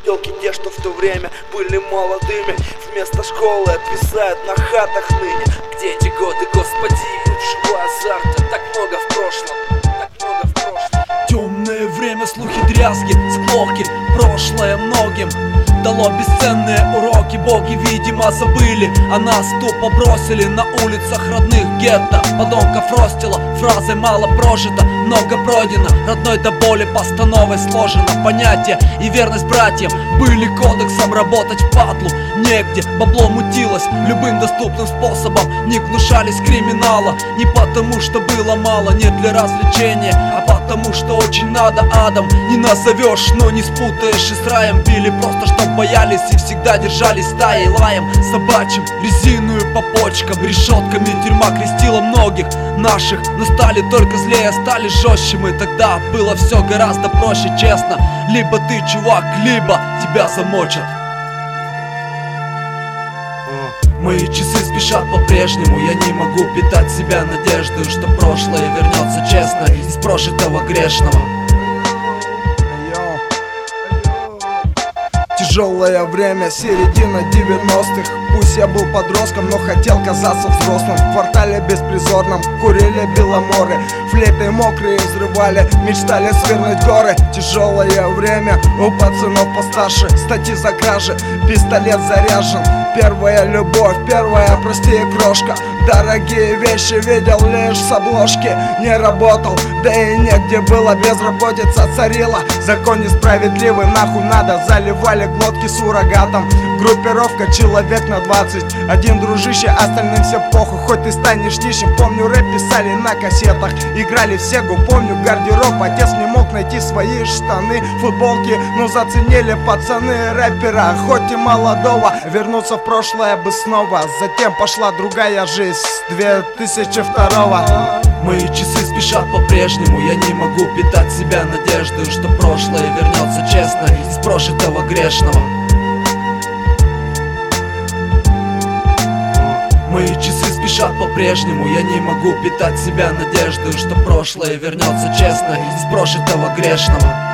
Телки те, что в то время были молодыми, вместо школы отвисают на хатах ныне. Где эти годы, господи, бывшего азарта? Так много в прошлом, так много в прошлом. Темное время, слухи, дрязги, склоки. Прошлое многим дало бесценные уроки. Боги, видимо, забыли, а нас тупо бросили на улицах родных гетто. Подонков ростило фразой «мало прожито, много пройдено». Родной до боли постановой сложено понятие и верность братьям были кодексом. Работать впадлу негде, бабло мутилось любым доступным способом. Не гнушались криминала, не потому что было мало, не для развлечения, а потому что очень надо. Адом не назовешь, но не спутаешь и с раем. Били просто чтоб боялись и всегда держались стаей. Лаем собачьим, резиную по почкам, решетками тюрьма крестила многих наших. Но стали только злее, стали жестче мы. Тогда было все гораздо проще, честно. Либо ты чувак, либо тебя замочат. Мои часы спешат по-прежнему. Я не могу питать себя надеждой, что прошлое вернется честно из прожитого грешного. Тяжелое время, середина 90-х. Пусть я был подростком, но хотел казаться взрослым. В квартале беспризорном курили беломоры, флейты мокрые взрывали, мечтали свернуть горы. Тяжелое время у пацанов постарше, статьи за кражи, пистолет заряжен. Первая любовь, первая, прости, крошка. Дорогие вещи видел лишь с обложки. Не работал, да и негде было, безработица царила. Закон несправедливый, нахуй надо, заливали глотки с урагатом. Группировка человек на 20. Один дружище, остальным все похуй. Хоть ты станешь нищим, помню, рэп писали на кассетах. Играли в сегу, помню гардероб. Отец не мог найти свои штаны, футболки, но заценили пацаны рэпера, хоть и молодого. Вернуться в прошлое бы снова. Затем пошла другая жизнь с 2002-го. Мои часы спешат по-прежнему. Я не могу питать себя надеждой, что прошлое вернется честно из прожитого грешного. Мои часы спешат по-прежнему. Я не могу питать себя надеждой, что прошлое вернется честно из прожитого грешного.